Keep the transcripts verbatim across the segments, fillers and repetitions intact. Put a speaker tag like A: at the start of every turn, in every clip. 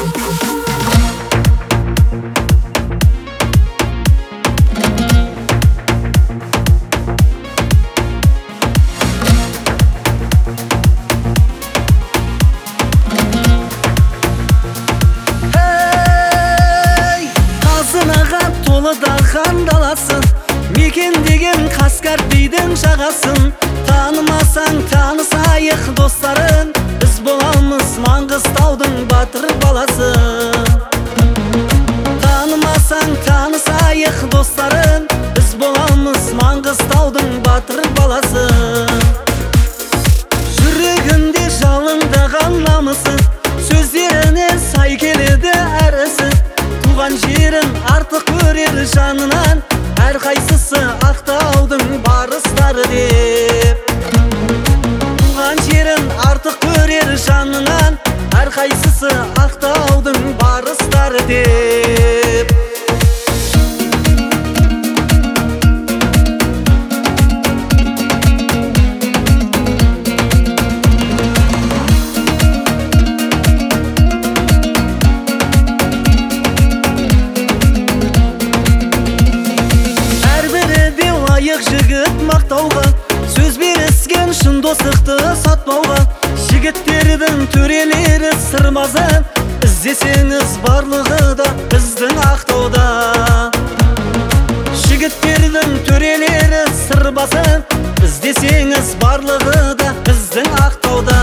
A: Дархан даласын, мекен деген Қаскар бидің жағасын. Танымасаң танысайық достарын, біз боламыз Маңғыстаудың батыр баласы. Танымасаң танысайық достарын, біз боламыз Маңғыстаудың батыр баласы. Жүрегінде жалындаған намысы, сөздеріне сай келеді әрісі. Туған жерін артық көрер жанынан, әрқайсысы Ақтаудың барыстары деп. Туған жерін артық көрер жанынан, әрқайсысы Ақтаудың барыстары деп. Жігіт мақтауға, сөз беріскен шын достықты сатпауға. Жігіттердің төрелері сырмазы, іздесеңіз барлығы да біздің Ақтауда. Жігіттердің төрелері сырбазы, іздесеңіз барлығы да біздің Ақтауда.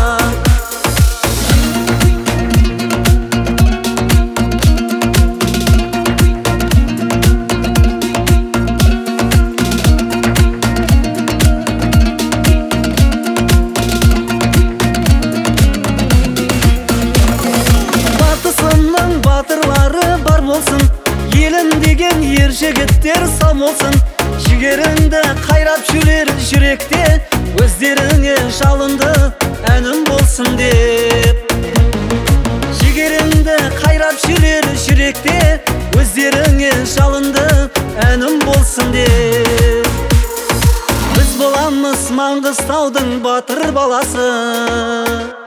A: Батырлары бар болсын, елін деген ер жігіттер сау болсын. Жігеріңді қайрап жүрер жүректе, өздеріңе жалынды әнім болсын деп. Жігеріңді қайрап жүрер жүректе, өздеріңе жалынды әнім болсын деп. Біз боламыз Маңғыстаудың батыр баласы.